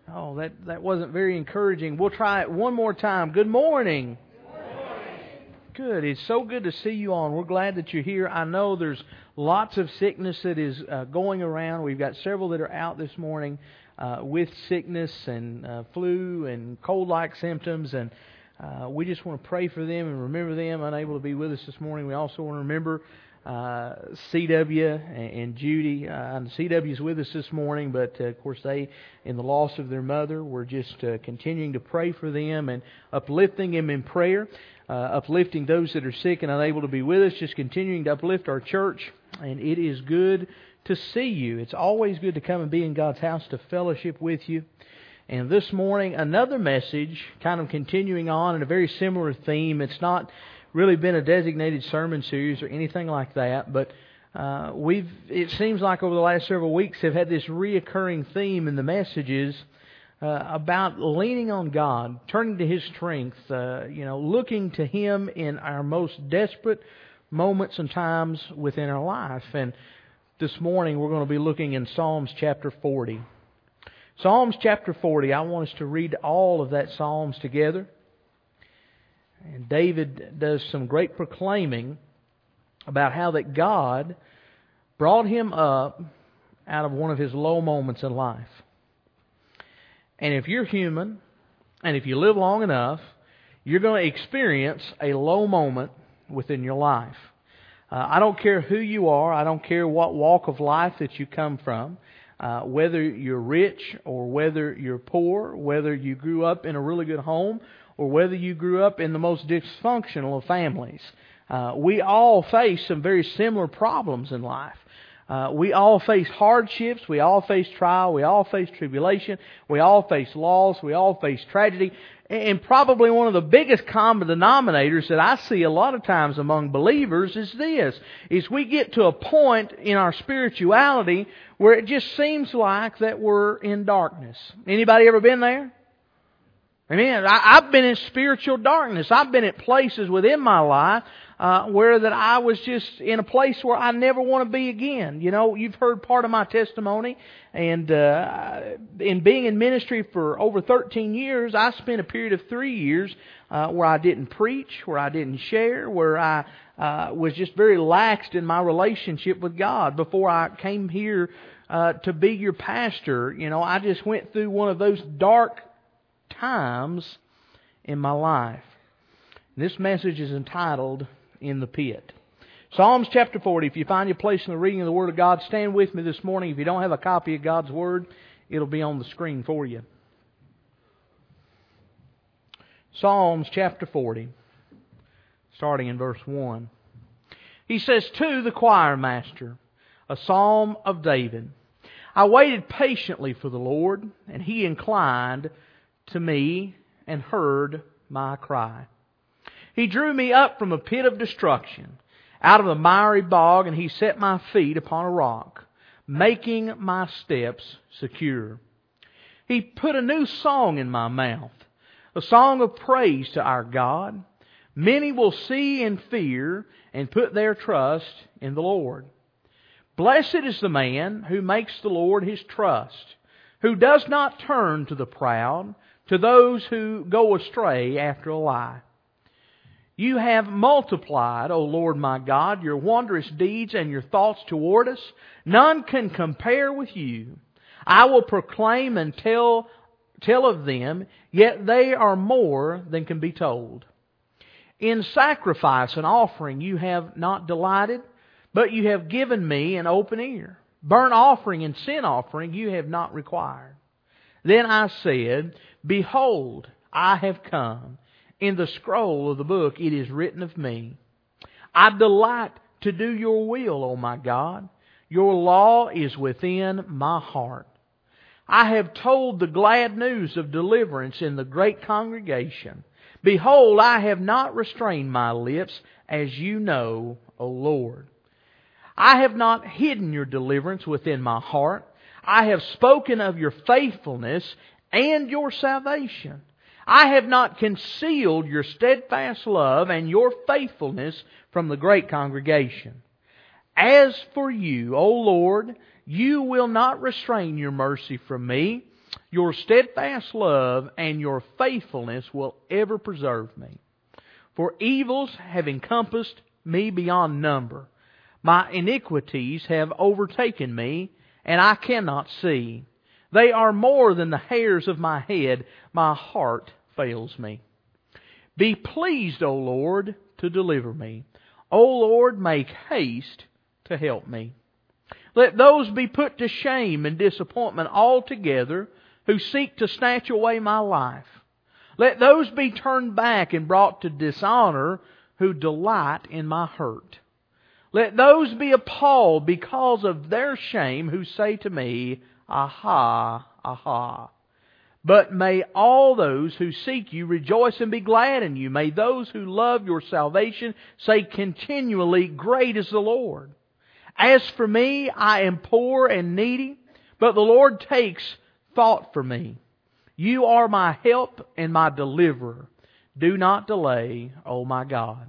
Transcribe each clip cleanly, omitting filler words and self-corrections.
Oh, that wasn't very encouraging. We'll try it one more time. Good morning. Good. It's so good to see you all. We're glad that you're here. I know there's lots of sickness that is going around. We've got several that are out this morning with sickness and flu and cold-like symptoms. And we just want to pray for them and remember them unable to be with us this morning. We also want to remember CW and Judy. CW is with us this morning, but of course they, in the loss of their mother, we're just continuing to pray for them and uplifting them in prayer, uplifting those that are sick and unable to be with us, just continuing to uplift our church. And it is good to see you. It's always good to come and be in God's house to fellowship with you. And this morning, another message, kind of continuing on in a very similar theme. It's not really been a designated sermon series or anything like that, but it seems like over the last several weeks have had this reoccurring theme in the messages about leaning on God, turning to His strength, looking to Him in our most desperate moments and times within our life. And this morning we're going to be looking in Psalms chapter 40. Psalms chapter 40, I want us to read all of that Psalms together. And David does some great proclaiming about how that God brought him up out of one of his low moments in life. And if you're human, and if you live long enough, you're going to experience a low moment within your life. I don't care who you are. I don't care what walk of life that you come from. Whether you're rich or whether you're poor, whether you grew up in a really good home or whether you grew up in the most dysfunctional of families. We all face some very similar problems in life. We all face hardships, we all face trial, we all face tribulation, we all face loss, we all face tragedy. And probably one of the biggest common denominators that I see a lot of times among believers is this, is we get to a point in our spirituality where it just seems like that we're in darkness. Anybody ever been there? Amen. I've been in spiritual darkness. I've been at places within my life where that I was just in a place where I never want to be again. You know, you've heard part of my testimony, and in being in ministry for over 13 years, I spent a period of 3 years where I didn't preach, where I didn't share, where I was just very laxed in my relationship with God. Before I came here to be your pastor, you know, I just went through one of those dark times in my life. This message is entitled, In the Pit. Psalms chapter 40. If you find your place in the reading of the Word of God, stand with me this morning. If you don't have a copy of God's Word, it'll be on the screen for you. Psalms chapter 40, starting in verse 1. He says, To the choir master, a psalm of David. I waited patiently for the Lord, and He inclined to me and heard my cry. He drew me up from a pit of destruction, out of the miry bog, and He set my feet upon a rock, making my steps secure. He put a new song in my mouth, a song of praise to our God. Many will see and fear and put their trust in the Lord. Blessed is the man who makes the Lord his trust, who does not turn to the proud, to those who go astray after a lie. You have multiplied, O Lord my God, your wondrous deeds and your thoughts toward us. None can compare with you. I will proclaim and tell of them, yet they are more than can be told. In sacrifice and offering you have not delighted, but you have given me an open ear. Burnt offering and sin offering you have not required. Then I said, Behold, I have come. In the scroll of the book it is written of me. I delight to do your will, O my God. Your law is within my heart. I have told the glad news of deliverance in the great congregation. Behold, I have not restrained my lips, as you know, O Lord. I have not hidden your deliverance within my heart. I have spoken of your faithfulness and your salvation. I have not concealed your steadfast love and your faithfulness from the great congregation. As for you, O Lord, you will not restrain your mercy from me. Your steadfast love and your faithfulness will ever preserve me. For evils have encompassed me beyond number. My iniquities have overtaken me, and I cannot see. They are more than the hairs of my head. My heart fails me. Be pleased, O Lord, to deliver me. O Lord, make haste to help me. Let those be put to shame and disappointment altogether who seek to snatch away my life. Let those be turned back and brought to dishonor who delight in my hurt. Let those be appalled because of their shame who say to me, Aha, aha. But may all those who seek you rejoice and be glad in you. May those who love your salvation say continually, Great is the Lord. As for me, I am poor and needy, but the Lord takes thought for me. You are my help and my deliverer. Do not delay, O my God.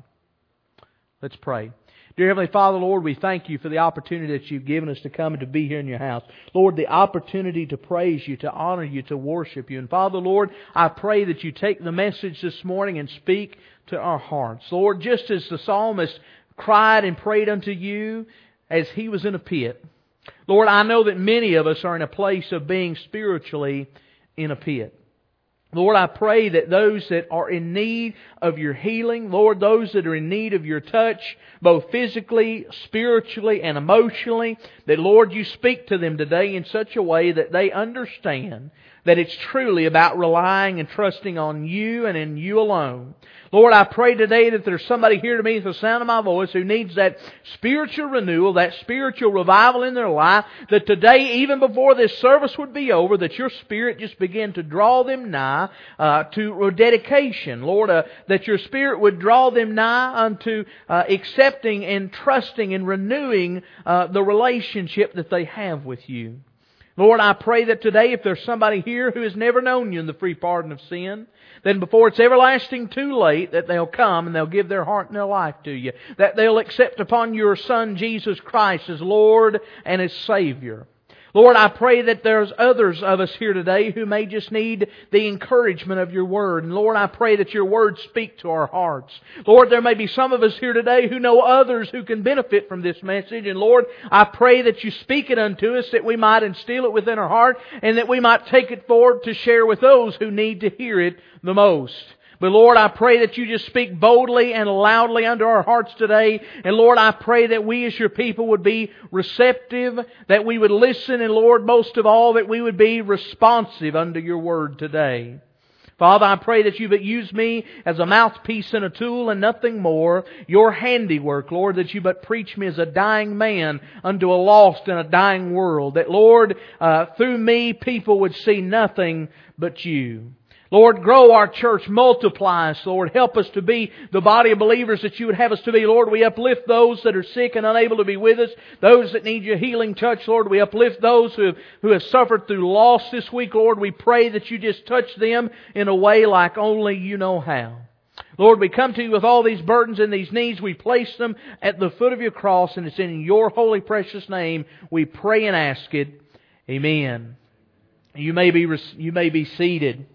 Let's pray. Dear Heavenly Father, Lord, we thank You for the opportunity that You've given us to come and to be here in Your house. Lord, the opportunity to praise You, to honor You, to worship You. And Father, Lord, I pray that You take the message this morning and speak to our hearts. Lord, just as the psalmist cried and prayed unto You as he was in a pit, Lord, I know that many of us are in a place of being spiritually in a pit. Lord, I pray that those that are in need of Your healing, Lord, those that are in need of Your touch, both physically, spiritually, and emotionally, that, Lord, You speak to them today in such a way that they understand that it's truly about relying and trusting on You and in You alone. Lord, I pray today that there's somebody here to me at the sound of my voice who needs that spiritual renewal, that spiritual revival in their life, that today, even before this service would be over, that Your Spirit just begin to draw them nigh to dedication. Lord, that Your Spirit would draw them nigh unto accepting and trusting and renewing the relationship that they have with You. Lord, I pray that today, if there's somebody here who has never known You in the free pardon of sin, then before it's everlasting too late, that they'll come and they'll give their heart and their life to You. That they'll accept upon Your Son, Jesus Christ, as Lord and as Savior. Lord, I pray that there's others of us here today who may just need the encouragement of Your Word. And Lord, I pray that Your Word speak to our hearts. Lord, there may be some of us here today who know others who can benefit from this message. And Lord, I pray that You speak it unto us, that we might instill it within our heart, and that we might take it forward to share with those who need to hear it the most. But Lord, I pray that You just speak boldly and loudly unto our hearts today. And Lord, I pray that we as Your people would be receptive, that we would listen, and Lord, most of all, that we would be responsive unto Your Word today. Father, I pray that You but use me as a mouthpiece and a tool and nothing more. Your handiwork, Lord, that You but preach me as a dying man unto a lost and a dying world. That, Lord, through me people would see nothing but You. Lord, grow our church, multiply us, Lord. Help us to be the body of believers that You would have us to be. Lord, we uplift those that are sick and unable to be with us, those that need Your healing touch, Lord. We uplift those who have suffered through loss this week, Lord. We pray that You just touch them in a way like only You know how. Lord, we come to You with all these burdens and these needs. We place them at the foot of Your cross, and it's in Your holy precious name we pray and ask it. Amen. You may be seated.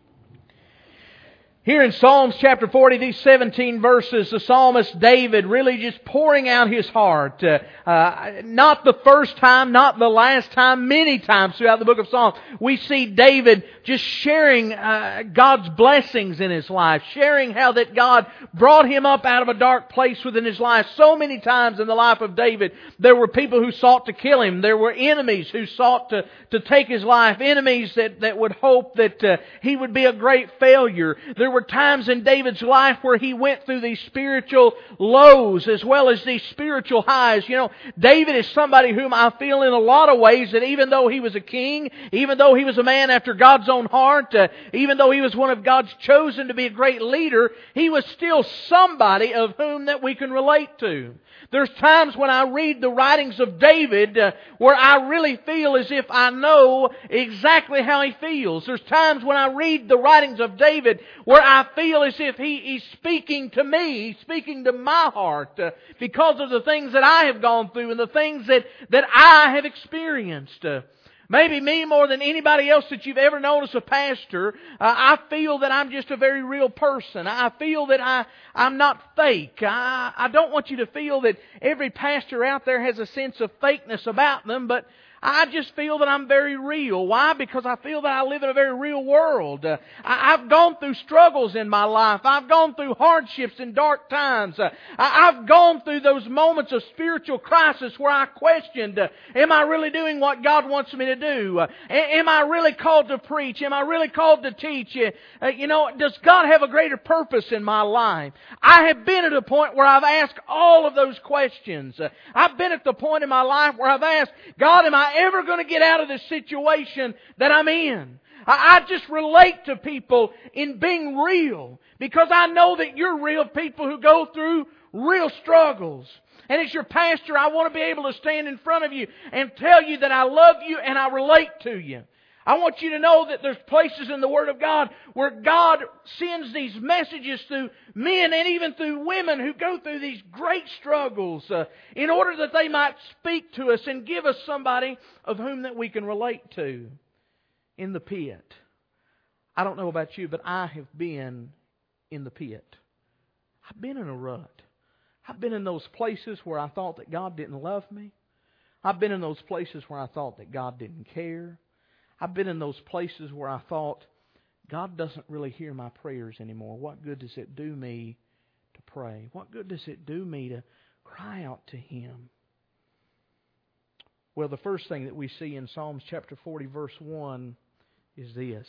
Here in Psalms chapter 40, these 17 verses, the psalmist David really just pouring out his heart. Not the first time, not the last time, many times throughout the book of Psalms, we see David just sharing God's blessings in his life, sharing how that God brought him up out of a dark place within his life. So many times in the life of David, there were people who sought to kill him. There were enemies who sought to take his life, enemies that would hope that he would be a great failure. There were times in David's life where he went through these spiritual lows as well as these spiritual highs. You know, David is somebody whom I feel in a lot of ways that even though he was a king, even though he was a man after God's own heart, even though he was one of God's chosen to be a great leader, he was still somebody of whom that we can relate to. There's times when I read the writings of David where I really feel as if I know exactly how he feels. There's times when I read the writings of David where I feel as if he's speaking to me, speaking to my heart because of the things that I have gone through and the things that I have experienced. Maybe me more than anybody else that you've ever known as a pastor. I feel that I'm just a very real person. I feel that I'm not fake. I don't want you to feel that every pastor out there has a sense of fakeness about them, but I just feel that I'm very real. Why? Because I feel that I live in a very real world. I've gone through struggles in my life. I've gone through hardships and dark times. I've gone through those moments of spiritual crisis where I questioned, am I really doing what God wants me to do? Am I really called to preach? Am I really called to teach? Does God have a greater purpose in my life? I have been at a point where I've asked all of those questions. I've been at the point in my life where I've asked, God, am I ever going to get out of this situation that I'm in? I just relate to people in being real because I know that you're real people who go through real struggles. And as your pastor, I want to be able to stand in front of you and tell you that I love you and I relate to you. I want you to know that there's places in the Word of God where God sends these messages through men and even through women who go through these great struggles in order that they might speak to us and give us somebody of whom that we can relate to in the pit. I don't know about you, but I have been in the pit. I've been in a rut. I've been in those places where I thought that God didn't love me. I've been in those places where I thought that God didn't care. I've been in those places where I thought, God doesn't really hear my prayers anymore. What good does it do me to pray? What good does it do me to cry out to Him? Well, the first thing that we see in Psalms chapter 40, verse 1 is this.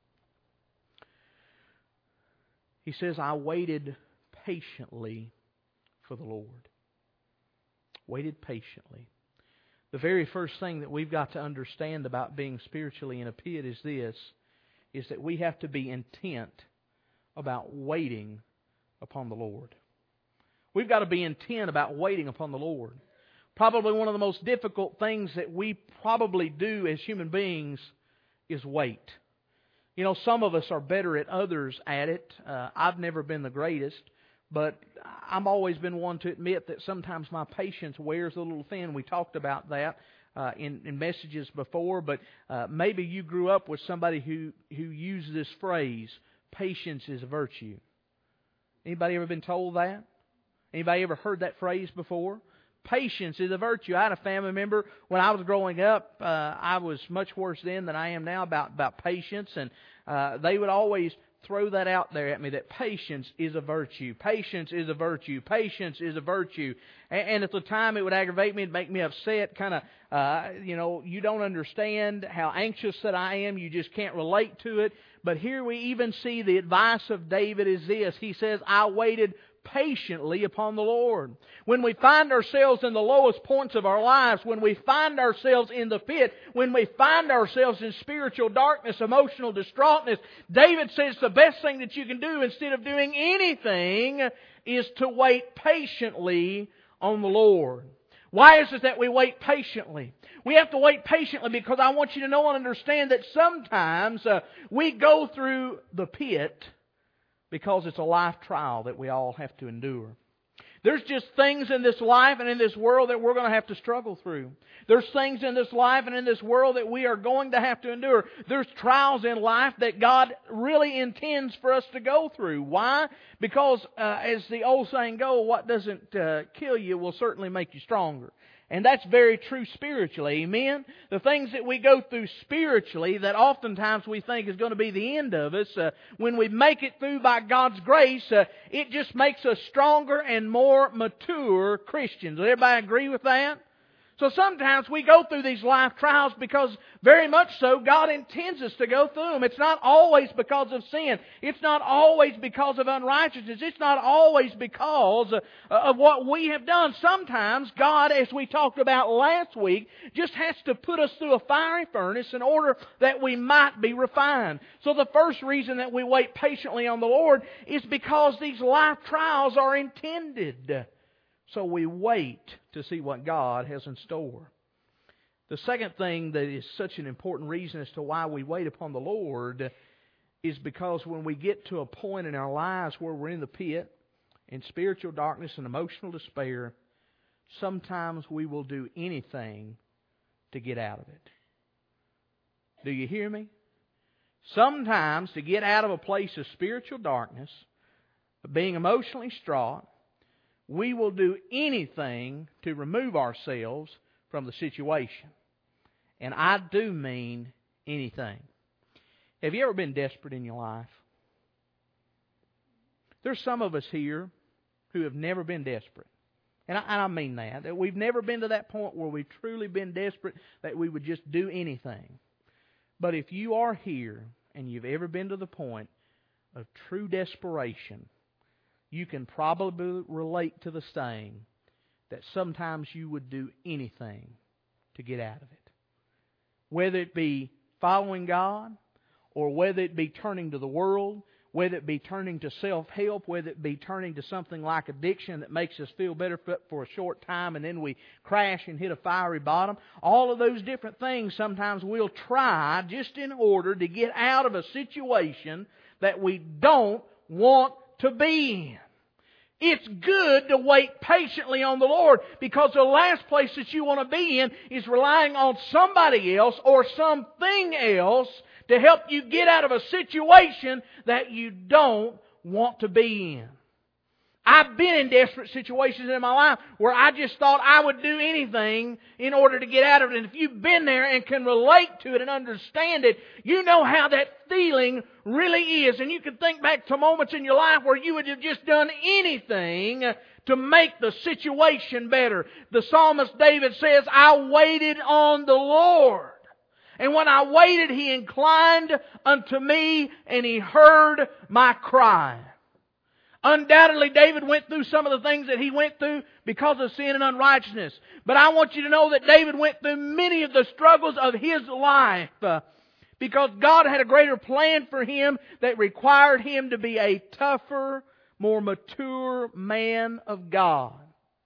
He says, I waited patiently for the Lord. Waited patiently. The very first thing that we've got to understand about being spiritually in a pit is this, is that we have to be intent about waiting upon the Lord. We've got to be intent about waiting upon the Lord. Probably one of the most difficult things that we probably do as human beings is wait. You know, some of us are better at others at it. I've never been the greatest, but I've always been one to admit that sometimes my patience wears a little thin. We talked about that in messages before, but maybe you grew up with somebody who used this phrase, patience is a virtue. Anybody ever been told that? Anybody ever heard that phrase before? Patience is a virtue. I had a family member when I was growing up. I was much worse then than I am now about patience, and they would always throw that out there at me, that patience is a virtue. Patience is a virtue. Patience is a virtue. And at the time it would aggravate me, it'd make me upset, kind of, you don't understand how anxious that I am. You just can't relate to it. But here we even see the advice of David is this. He says, I waited patiently upon the Lord. When we find ourselves in the lowest points of our lives, when we find ourselves in the pit, when we find ourselves in spiritual darkness, emotional distraughtness, David says the best thing that you can do instead of doing anything is to wait patiently on the Lord. Why is it that we wait patiently? We have to wait patiently because I want you to know and understand that sometimes we go through the pit because it's a life trial that we all have to endure. There's just things in this life and in this world that we're going to have to struggle through. There's things in this life and in this world that we are going to have to endure. There's trials in life that God really intends for us to go through. Why? Because as the old saying goes, what doesn't kill you will certainly make you stronger. And that's very true spiritually. Amen? The things that we go through spiritually that oftentimes we think is going to be the end of us, when we make it through by God's grace, it just makes us stronger and more mature Christians. Does everybody agree with that? So sometimes we go through these life trials because very much so God intends us to go through them. It's not always because of sin. It's not always because of unrighteousness. It's not always because of what we have done. Sometimes God, as we talked about last week, just has to put us through a fiery furnace in order that we might be refined. So the first reason that we wait patiently on the Lord is because these life trials are intended. So we wait to see what God has in store. The second thing that is such an important reason as to why we wait upon the Lord is because when we get to a point in our lives where we're in the pit, in spiritual darkness and emotional despair, sometimes we will do anything to get out of it. Do you hear me? Sometimes to get out of a place of spiritual darkness, of being emotionally distraught, we will do anything to remove ourselves from the situation. And I do mean anything. Have you ever been desperate in your life? There's some of us here who have never been desperate. And I mean that we've never been to that point where we've truly been desperate that we would just do anything. But if you are here and you've ever been to the point of true desperation, you can probably relate to the saying that sometimes you would do anything to get out of it. Whether it be following God, or whether it be turning to the world, whether it be turning to self-help, whether it be turning to something like addiction that makes us feel better for a short time and then we crash and hit a fiery bottom. All of those different things sometimes we'll try just in order to get out of a situation that we don't want to be in. It's good to wait patiently on the Lord, because the last place that you want to be in is relying on somebody else or something else to help you get out of a situation that you don't want to be in. I've been in desperate situations in my life where I just thought I would do anything in order to get out of it. And if you've been there and can relate to it and understand it, you know how that feeling really is. And you can think back to moments in your life where you would have just done anything to make the situation better. The psalmist David says, I waited on the Lord. And when I waited, He inclined unto me and He heard my cry. Undoubtedly, David went through some of the things that he went through because of sin and unrighteousness. But I want you to know that David went through many of the struggles of his life because God had a greater plan for him that required him to be a tougher, more mature man of God.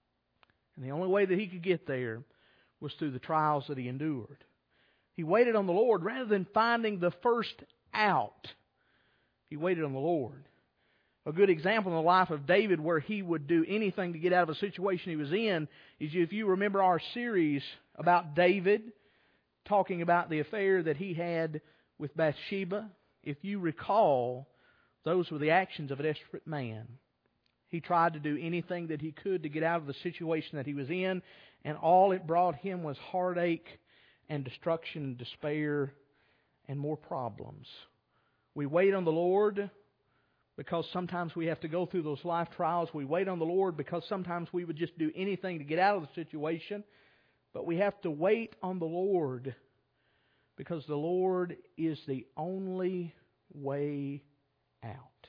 And the only way that he could get there was through the trials that he endured. He waited on the Lord rather than finding the first out. He waited on the Lord. A good example in the life of David where he would do anything to get out of a situation he was in is, if you remember our series about David, talking about the affair that he had with Bathsheba. If you recall, those were the actions of a desperate man. He tried to do anything that he could to get out of the situation that he was in, and all it brought him was heartache and destruction and despair and more problems. We wait on the Lord because sometimes we have to go through those life trials. We wait on the Lord because sometimes we would just do anything to get out of the situation. But we have to wait on the Lord because the Lord is the only way out.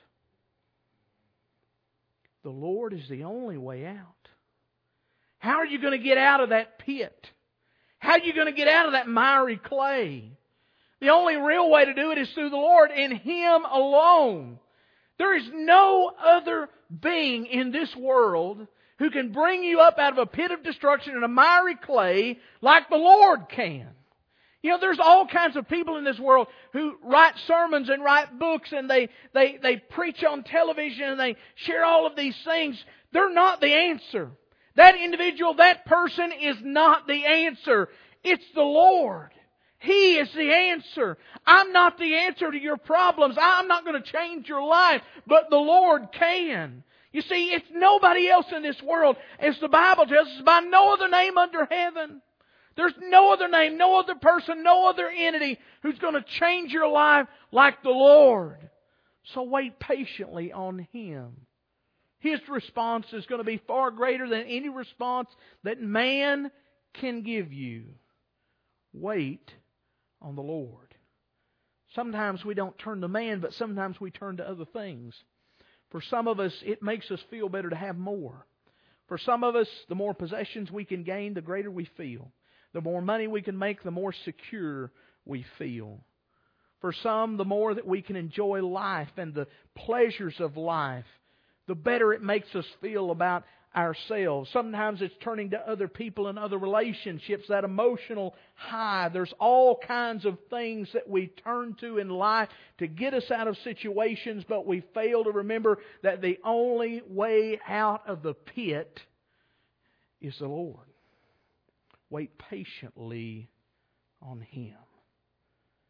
The Lord is the only way out. How are you going to get out of that pit? How are you going to get out of that miry clay? The only real way to do it is through the Lord and Him alone. There is no other being in this world who can bring you up out of a pit of destruction and a miry clay like the Lord can. You know, there's all kinds of people in this world who write sermons and write books and they preach on television and they share all of these things. They're not the answer. That individual, that person is not the answer. It's the Lord. He is the answer. I'm not the answer to your problems. I'm not going to change your life, but the Lord can. You see, it's nobody else in this world. As the Bible tells us, by no other name under heaven. There's no other name, no other person, no other entity who's going to change your life like the Lord. So wait patiently on Him. His response is going to be far greater than any response that man can give you. Wait on the Lord. Sometimes we don't turn to man, but sometimes we turn to other things. For some of us, it makes us feel better to have more. For some of us, the more possessions we can gain, the greater we feel. The more money we can make, the more secure we feel. For some, the more that we can enjoy life and the pleasures of life, the better it makes us feel about ourselves. Sometimes it's turning to other people and other relationships, that emotional high. There's all kinds of things that we turn to in life to get us out of situations, but we fail to remember that the only way out of the pit is the Lord. Wait patiently on Him.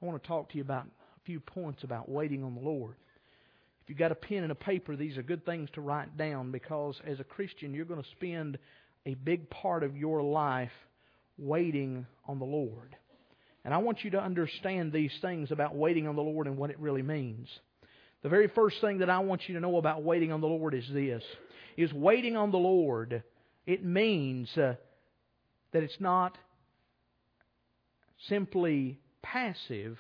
I want to talk to you about a few points about waiting on the Lord. If you've got a pen and a paper, these are good things to write down, because as a Christian, you're going to spend a big part of your life waiting on the Lord. And I want you to understand these things about waiting on the Lord and what it really means. The very first thing that I want you to know about waiting on the Lord is this. Is waiting on the Lord, it means that it's not simply passive,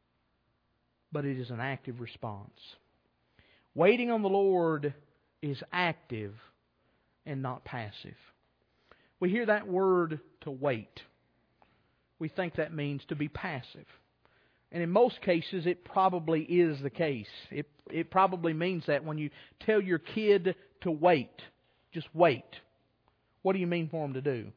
but it is an active response. Waiting on the Lord is active and not passive. We hear that word to wait. We think that means to be passive. And in most cases, it probably is the case. It probably means that when you tell your kid to wait, just wait. What do you mean for them to do?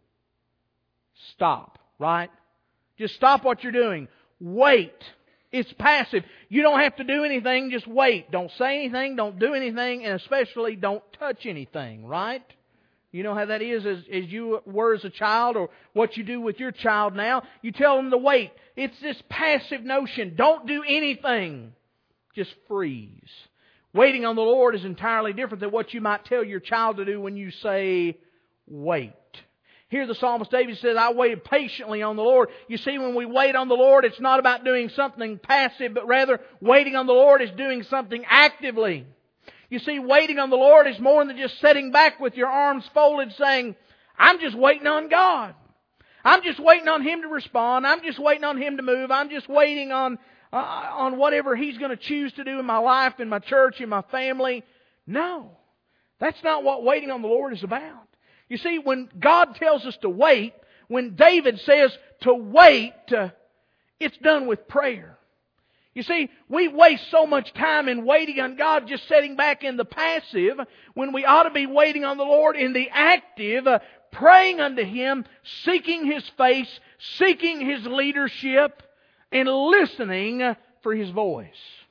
Stop, right? Just stop what you're doing. Wait. It's passive. You don't have to do anything, just wait. Don't say anything, don't do anything, and especially don't touch anything, right? You know how that is as you were as a child, or what you do with your child now. You tell them to wait. It's this passive notion. Don't do anything. Just freeze. Waiting on the Lord is entirely different than what you might tell your child to do when you say, wait. Here the psalmist David says, I waited patiently on the Lord. You see, when we wait on the Lord, it's not about doing something passive, but rather waiting on the Lord is doing something actively. You see, waiting on the Lord is more than just sitting back with your arms folded saying, I'm just waiting on God. I'm just waiting on Him to respond. I'm just waiting on Him to move. I'm just waiting on whatever He's going to choose to do in my life, in my church, in my family. No, that's not what waiting on the Lord is about. You see, when God tells us to wait, when David says to wait, it's done with prayer. You see, we waste so much time in waiting on God, just sitting back in the passive, when we ought to be waiting on the Lord in the active, praying unto Him, seeking His face, seeking His leadership, and listening for His voice.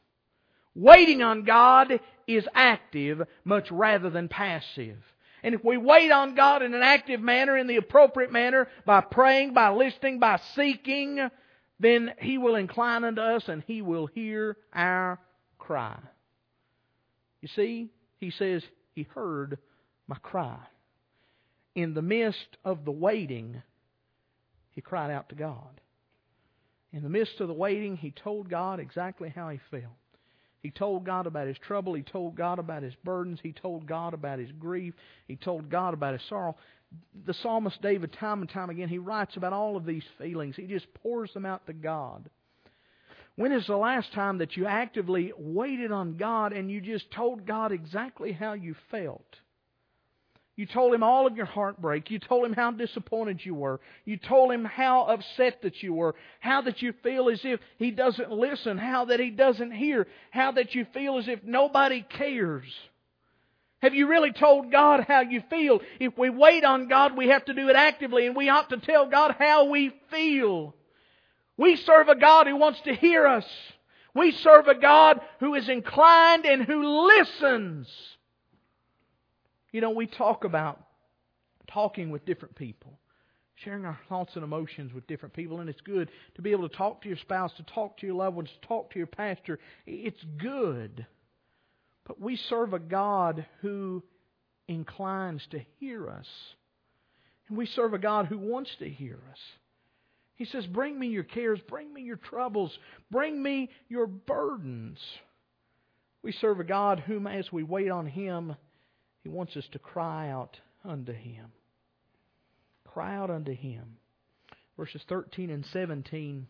Waiting on God is active much rather than passive. And if we wait on God in an active manner, in the appropriate manner, by praying, by listening, by seeking, then He will incline unto us and He will hear our cry. You see, He says He heard my cry. In the midst of the waiting, he cried out to God. In the midst of the waiting, he told God exactly how he felt. He told God about his trouble. He told God about his burdens. He told God about his grief. He told God about his sorrow. The psalmist David, time and time again, he writes about all of these feelings. He just pours them out to God. When is the last time that you actively waited on God and you just told God exactly how you felt? You told Him all of your heartbreak. You told Him how disappointed you were. You told Him how upset that you were. How that you feel as if He doesn't listen. How that He doesn't hear. How that you feel as if nobody cares. Have you really told God how you feel? If we wait on God, we have to do it actively, and we ought to tell God how we feel. We serve a God who wants to hear us. We serve a God who is inclined and who listens. You know, we talk about talking with different people, sharing our thoughts and emotions with different people, and it's good to be able to talk to your spouse, to talk to your loved ones, to talk to your pastor. It's good. But we serve a God who inclines to hear us. And we serve a God who wants to hear us. He says, bring me your cares, bring me your troubles, bring me your burdens. We serve a God whom, as we wait on Him, He wants us to cry out unto Him. Cry out unto Him. Verses 13 and 17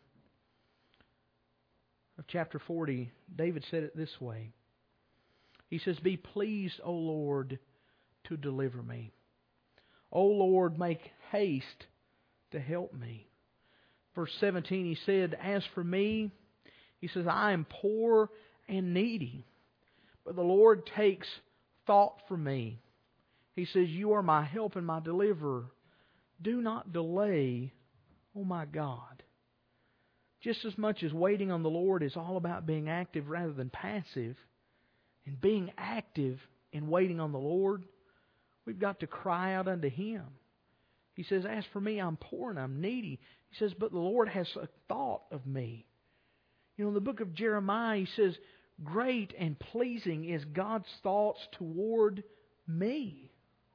of chapter 40, David said it this way. He says, be pleased, O Lord, to deliver me. O Lord, make haste to help me. Verse 17, he said, as for me, he says, I am poor and needy, but the Lord takes thought for me. He says, you are my help and my deliverer. Do not delay, O my God. Just as much as waiting on the Lord is all about being active rather than passive, and being active in waiting on the Lord, we've got to cry out unto Him. He says, as for me, I'm poor and I'm needy. He says, but the Lord has a thought of me. You know, in the book of Jeremiah, he says, great and pleasing is God's thoughts toward me.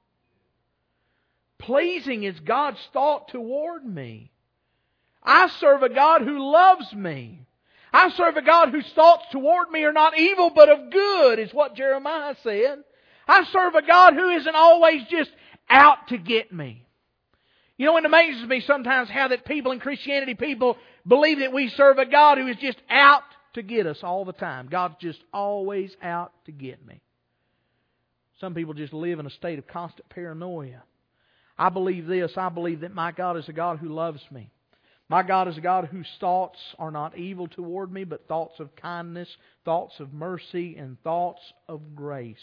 Pleasing is God's thought toward me. I serve a God who loves me. I serve a God whose thoughts toward me are not evil but of good, is what Jeremiah said. I serve a God who isn't always just out to get me. You know, it amazes me sometimes how that people in Christianity, people believe that we serve a God who is just out to get us all the time. God's just always out to get me. Some people just live in a state of constant paranoia. I believe this. I believe that my God is a God who loves me. My God is a God whose thoughts are not evil toward me, but thoughts of kindness, thoughts of mercy, and thoughts of grace.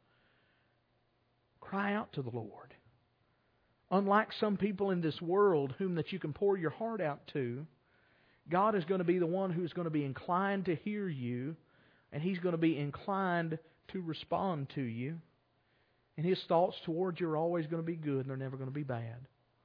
Cry out to the Lord. Unlike some people in this world whom that you can pour your heart out to, God is going to be the one who's going to be inclined to hear you, and He's going to be inclined to respond to you. And His thoughts towards you are always going to be good, and they're never going to be bad.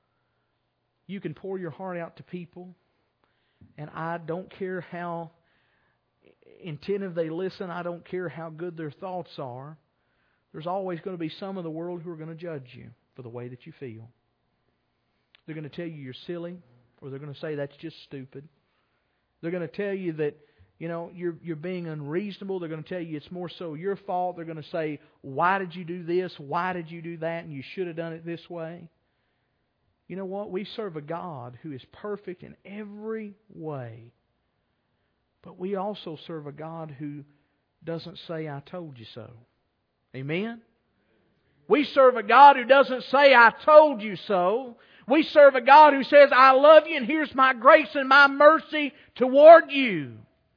You can pour your heart out to people, and I don't care how attentive they listen. I don't care how good their thoughts are. There's always going to be some in the world who are going to judge you for the way that you feel. They're going to tell you you're silly, or they're going to say that's just stupid. They're going to tell you that, you know, you're being unreasonable. They're going to tell you it's more so your fault. They're going to say, why did you do this? Why did you do that? And you should have done it this way. You know what? We serve a God who is perfect in every way. But we also serve a God who doesn't say, I told you so. Amen? We serve a God who doesn't say, I told you so. We serve a God who says, I love you and here's my grace and my mercy toward you.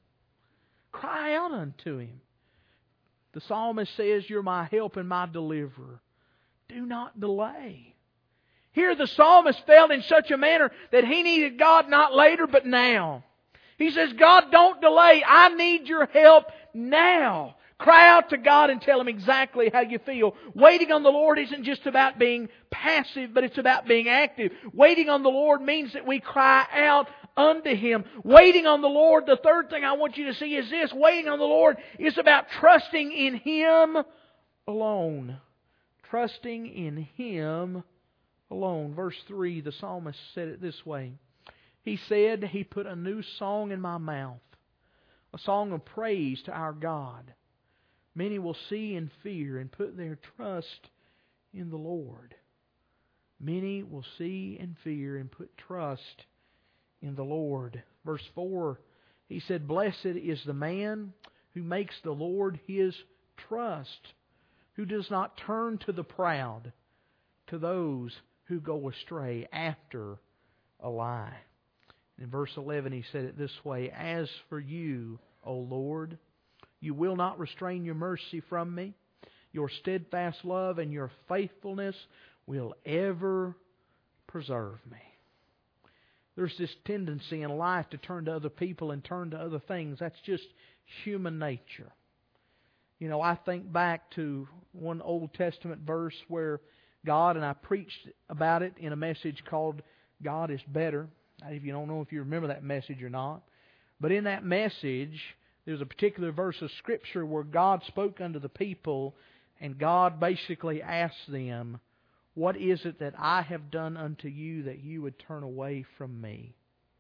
Cry out unto Him. The psalmist says, you're my help and my deliverer. Do not delay. Here the psalmist felt in such a manner that he needed God not later but now. He says, God, don't delay. I need your help now. Cry out to God and tell Him exactly how you feel. Waiting on the Lord isn't just about being passive, but it's about being active. Waiting on the Lord means that we cry out unto Him. Waiting on the Lord, the third thing I want you to see is this. Waiting on the Lord is about trusting in Him alone. Trusting in Him alone. Verse 3, the psalmist said it this way. He said, He put a new song in my mouth, a song of praise to our God. Many will see and fear and put their trust in the Lord. Many will see and fear and put trust in the Lord. Verse 4, he said, Blessed is the man who makes the Lord his trust, who does not turn to the proud, to those who go astray after a lie. In verse 11 he said it this way, As for you, O Lord, you will not restrain your mercy from me. Your steadfast love and your faithfulness will ever preserve me. There's this tendency in life to turn to other people and turn to other things. That's just human nature. You know, I think back to one Old Testament verse where God, and I preached about it in a message called God is Better. If you don't know if you remember that message or not. But in that message, there's a particular verse of Scripture where God spoke unto the people, and God basically asked them, What is it that I have done unto you that you would turn away from me?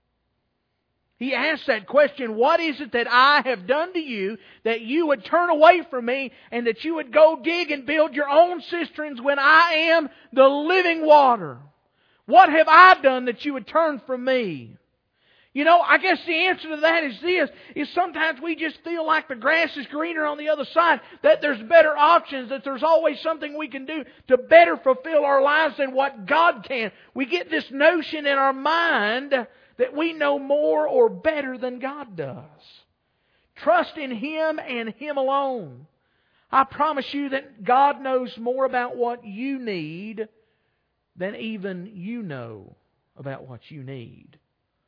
He asked that question, what is it that I have done to you that you would turn away from me and that you would go dig and build your own cisterns when I am the living water? What have I done that you would turn from me? You know, I guess the answer to that is this, is sometimes we just feel like the grass is greener on the other side, that there's better options, that there's always something we can do to better fulfill our lives than what God can. We get this notion in our mind that we know more or better than God does. Trust in Him and Him alone. I promise you that God knows more about what you need than even you know about what you need.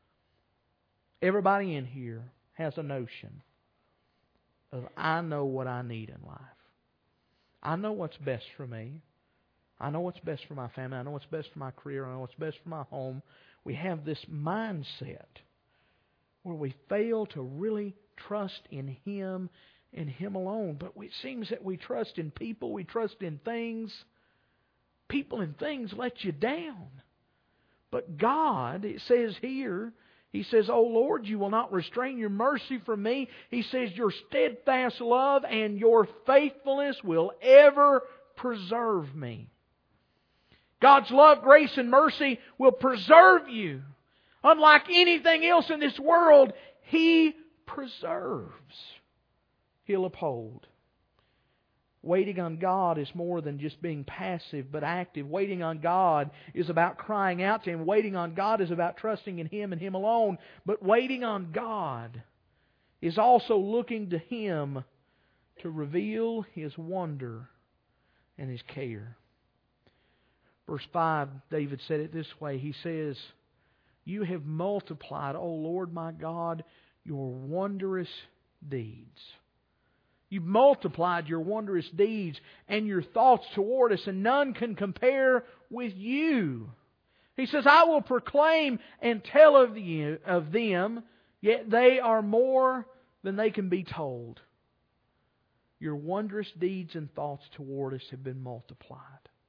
Everybody in here has a notion of, I know what I need in life. I know what's best for me. I know what's best for my family. I know what's best for my career. I know what's best for my home. We have this mindset. where we fail to really trust in Him and Him alone. But it seems that we trust in people, we trust in things. People and things let you down. But God, it says here, He says, "O Lord, you will not restrain your mercy from me." He says, "Your steadfast love and your faithfulness will ever preserve me." God's love, grace, and mercy will preserve you. Unlike anything else in this world, He preserves. He'll uphold. Waiting on God is more than just being passive but active. Waiting on God is about crying out to Him. Waiting on God is about trusting in Him and Him alone. But waiting on God is also looking to Him to reveal His wonder and His care. Verse 5, David said it this way. He says, "You have multiplied, O Lord my God, your wondrous deeds." You've multiplied your wondrous deeds and your thoughts toward us, and none can compare with You. He says, "I will proclaim and tell of them, yet they are more than they can be told." Your wondrous deeds and thoughts toward us have been multiplied.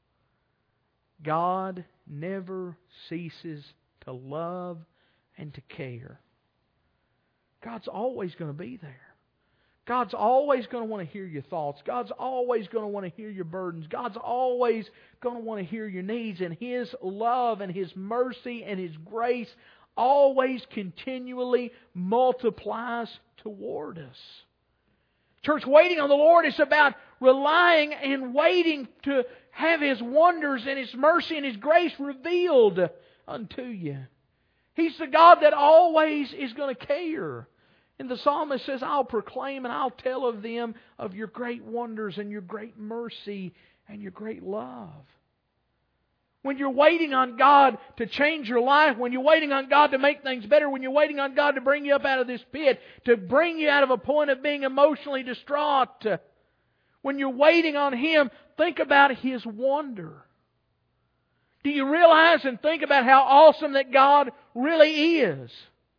God never ceases to love and to care. God's always going to be there. God's always going to want to hear your thoughts. God's always going to want to hear your burdens. God's always going to want to hear your needs. And His love and His mercy and His grace always continually multiplies toward us. Church, waiting on the Lord is about relying and waiting to have His wonders and His mercy and His grace revealed unto you. He's the God that always is going to care. And the psalmist says, "I'll proclaim and I'll tell of them, of Your great wonders and Your great mercy and Your great love." When you're waiting on God to change your life, when you're waiting on God to make things better, when you're waiting on God to bring you up out of this pit, to bring you out of a point of being emotionally distraught, when you're waiting on Him, think about His wonder. Do you realize and think about how awesome that God really is?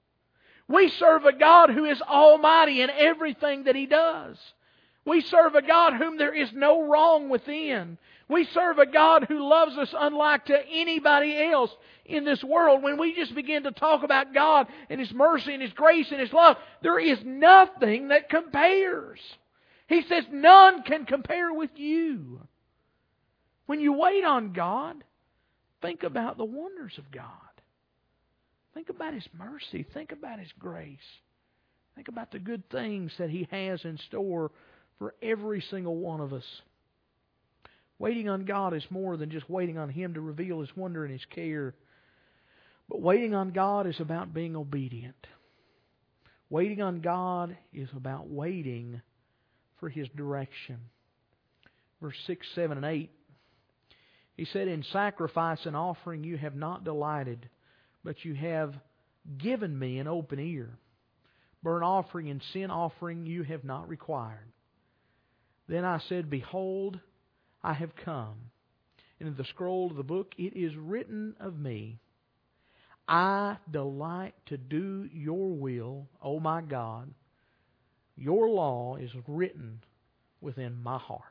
We serve a God who is almighty in everything that He does. We serve a God whom there is no wrong within. We serve a God who loves us unlike to anybody else in this world. When we just begin to talk about God and His mercy and His grace and His love, there is nothing that compares. He says none can compare with You. When you wait on God, think about the wonders of God. Think about His mercy. Think about His grace. Think about the good things that He has in store for every single one of us. Waiting on God is more than just waiting on Him to reveal His wonder and His care. But waiting on God is about being obedient. Waiting on God is about waiting for His direction. Verse 6, 7, and 8. He said, "In sacrifice and offering you have not delighted, but you have given me an open ear. Burnt offering and sin offering you have not required. Then I said, Behold, I have come. And in the scroll of the book it is written of me, I delight to do Your will, O my God. Your law is written within my heart."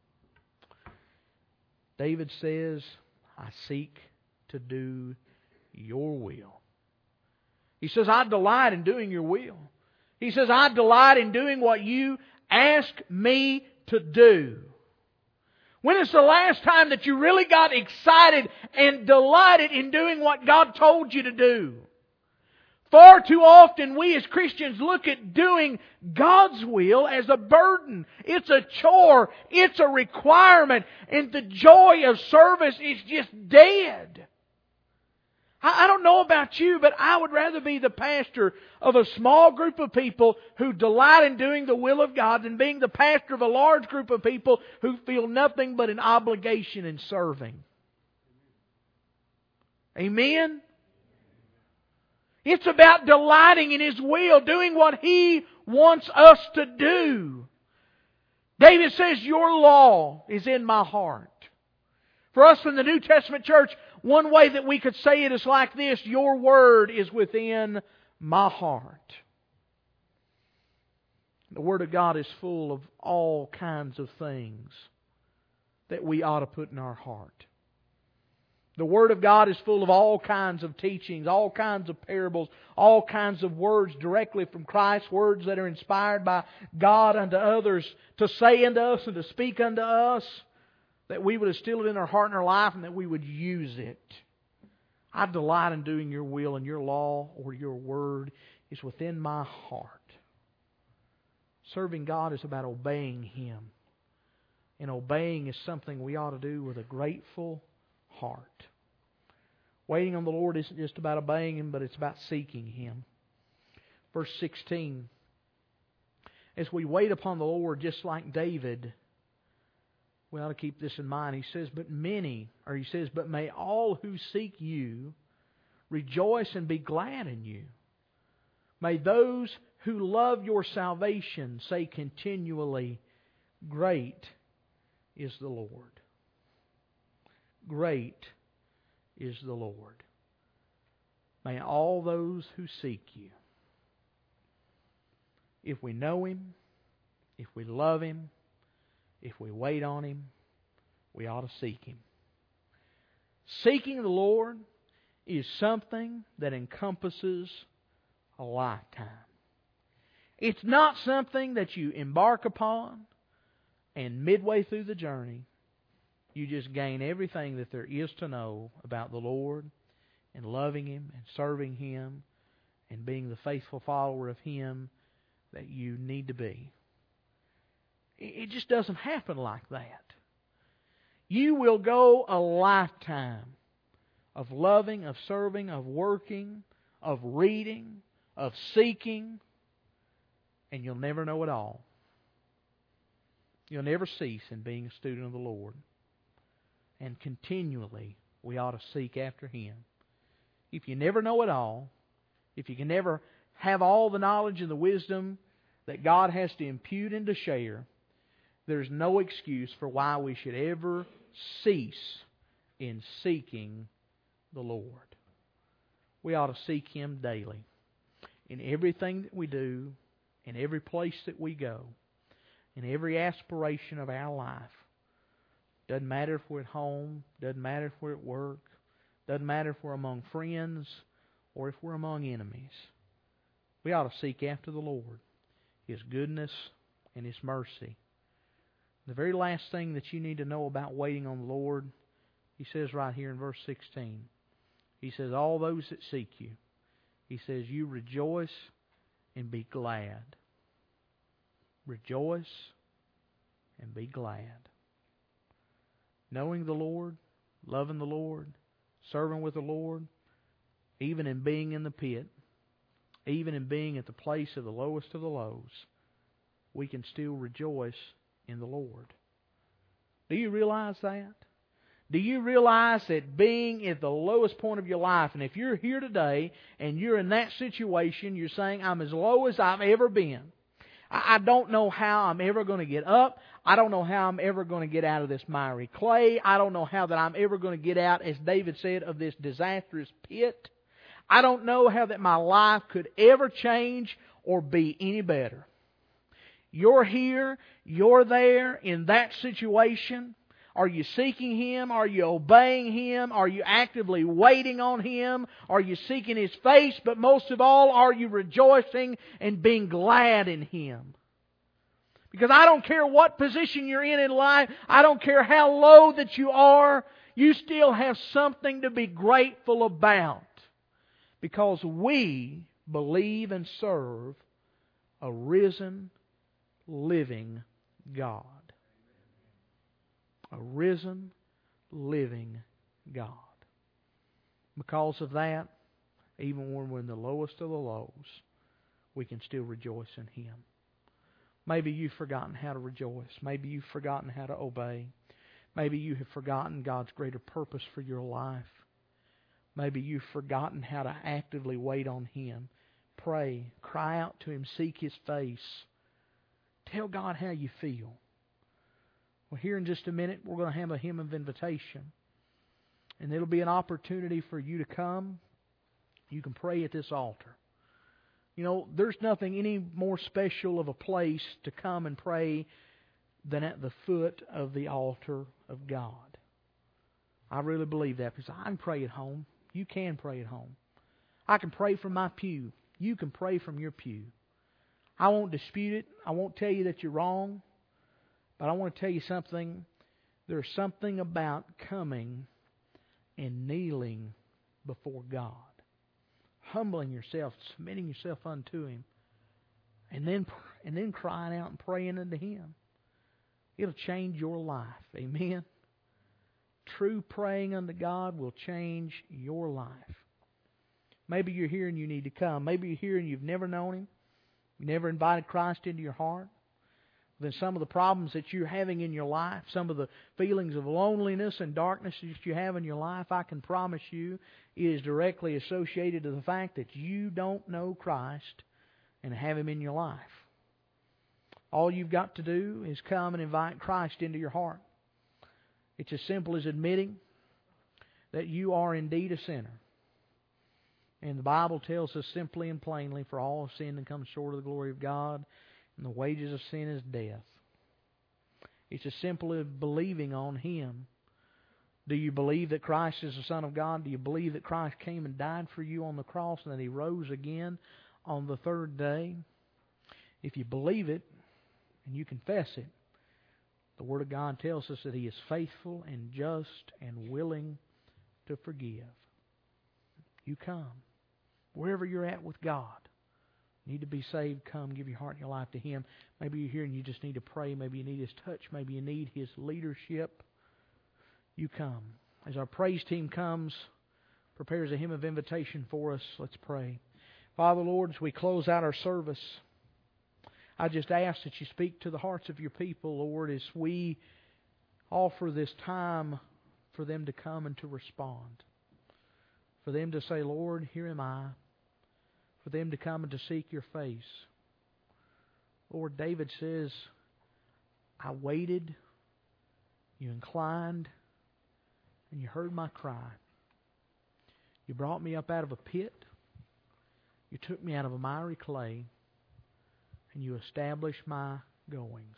David says, "I seek to do Your will." He says, "I delight in doing Your will." He says, "I delight in doing what You ask me to do." When is the last time that you really got excited and delighted in doing what God told you to do? Far too often we as Christians look at doing God's will as a burden. It's a chore. It's a requirement. And the joy of service is just dead. I don't know about you, but I would rather be the pastor of a small group of people who delight in doing the will of God than being the pastor of a large group of people who feel nothing but an obligation in serving. Amen? It's about delighting in His will, doing what He wants us to do. David says, "Your law is in my heart." For us in the New Testament church, one way that we could say it is like this: Your word is within my heart. The Word of God is full of all kinds of things that we ought to put in our heart. The Word of God is full of all kinds of teachings, all kinds of parables, all kinds of words directly from Christ, words that are inspired by God unto others to say unto us and to speak unto us, that we would instill it in our heart and our life and that we would use it. I delight in doing Your will, and Your law or Your Word is within my heart. Serving God is about obeying Him. And obeying is something we ought to do with a grateful heart. Waiting on the Lord isn't just about obeying Him, but it's about seeking Him. Verse 16. As we wait upon the Lord, just like David, we ought to keep this in mind. He says, but may all who seek You rejoice and be glad in You. May those who love Your salvation say continually, great is the Lord. Great is the Lord. May all those who seek You. If we know Him, if we love Him, if we wait on Him, we ought to seek Him. Seeking the Lord is something that encompasses a lifetime. It's not something that you embark upon and midway through the journey you just gain everything that there is to know about the Lord and loving Him and serving Him and being the faithful follower of Him that you need to be. It just doesn't happen like that. You will go a lifetime of loving, of serving, of working, of reading, of seeking, and you'll never know it all. You'll never cease in being a student of the Lord. And continually we ought to seek after Him. If you never know it all, if you can never have all the knowledge and the wisdom that God has to impute and to share, there's no excuse for why we should ever cease in seeking the Lord. We ought to seek Him daily. In everything that we do, in every place that we go, in every aspiration of our life. Doesn't matter if we're at home, doesn't matter if we're at work, doesn't matter if we're among friends or if we're among enemies. We ought to seek after the Lord, His goodness and His mercy. The very last thing that you need to know about waiting on the Lord, He says right here in verse 16. He says, all those that seek You. He says, you rejoice and be glad. Rejoice and be glad. Knowing the Lord, loving the Lord, serving with the Lord, even in being in the pit, even in being at the place of the lowest of the lows, we can still rejoice in the Lord. Do you realize that? Do you realize that being at the lowest point of your life, and if you're here today and you're in that situation, you're saying, I'm as low as I've ever been. I don't know how I'm ever going to get up. I don't know how I'm ever going to get out of this miry clay. I don't know how that I'm ever going to get out, as David said, of this disastrous pit. I don't know how that my life could ever change or be any better. You're here, you're there in that situation. Are you seeking Him? Are you obeying Him? Are you actively waiting on Him? Are you seeking His face? But most of all, are you rejoicing and being glad in Him? Because I don't care what position you're in life, I don't care how low that you are, you still have something to be grateful about. Because we believe and serve a risen, living God. A risen, living God. Because of that, even when we're in the lowest of the lows, we can still rejoice in Him. Maybe you've forgotten how to rejoice. Maybe you've forgotten how to obey. Maybe you have forgotten God's greater purpose for your life. Maybe you've forgotten how to actively wait on Him. Pray. Cry out to Him. Seek His face. Tell God how you feel. Well, here in just a minute, we're going to have a hymn of invitation. And it'll be an opportunity for you to come. You can pray at this altar. You know, there's nothing any more special of a place to come and pray than at the foot of the altar of God. I really believe that, because I can pray at home. You can pray at home. I can pray from my pew. You can pray from your pew. I won't dispute it. I won't tell you that you're wrong. But I want to tell you something. There's something about coming and kneeling before God, humbling yourself, submitting yourself unto Him, and then crying out and praying unto Him. It'll change your life. Amen. True praying unto God will change your life. Maybe you're here and you need to come. Maybe you're here and you've never known Him. You never invited Christ into your heart. Then some of the problems that you're having in your life, some of the feelings of loneliness and darkness that you have in your life, I can promise you is directly associated to the fact that you don't know Christ and have Him in your life. All you've got to do is come and invite Christ into your heart. It's as simple as admitting that you are indeed a sinner. And the Bible tells us simply and plainly, for all have sinned and come short of the glory of God, and the wages of sin is death. It's as simple as believing on Him. Do you believe that Christ is the Son of God? Do you believe that Christ came and died for you on the cross and that He rose again on the third day? If you believe it and you confess it, the Word of God tells us that He is faithful and just and willing to forgive. You come. Wherever you're at with God, need to be saved, come, give your heart and your life to Him. Maybe you're here and you just need to pray. Maybe you need His touch. Maybe you need His leadership. You come. As our praise team comes, prepares a hymn of invitation for us, let's pray. Father, Lord, as we close out our service, I just ask that You speak to the hearts of Your people, Lord, as we offer this time for them to come and to respond. For them to say, Lord, here am I. For them to come and to seek Your face. Lord, David says, I waited, You inclined, and You heard my cry. You brought me up out of a pit. You took me out of a miry clay, and You established my goings.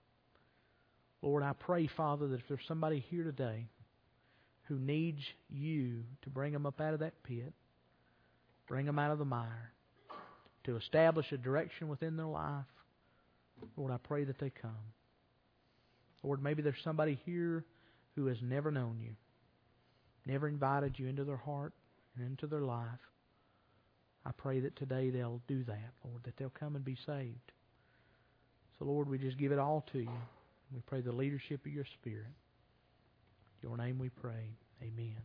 Lord, I pray, Father, that if there's somebody here today who needs You to bring them up out of that pit, bring them out of the mire, to establish a direction within their life, Lord, I pray that they come. Lord, maybe there's somebody here who has never known You, never invited You into their heart and into their life. I pray that today they'll do that, Lord, that they'll come and be saved. So, Lord, we just give it all to You. We pray the leadership of Your Spirit. In Your name we pray. Amen.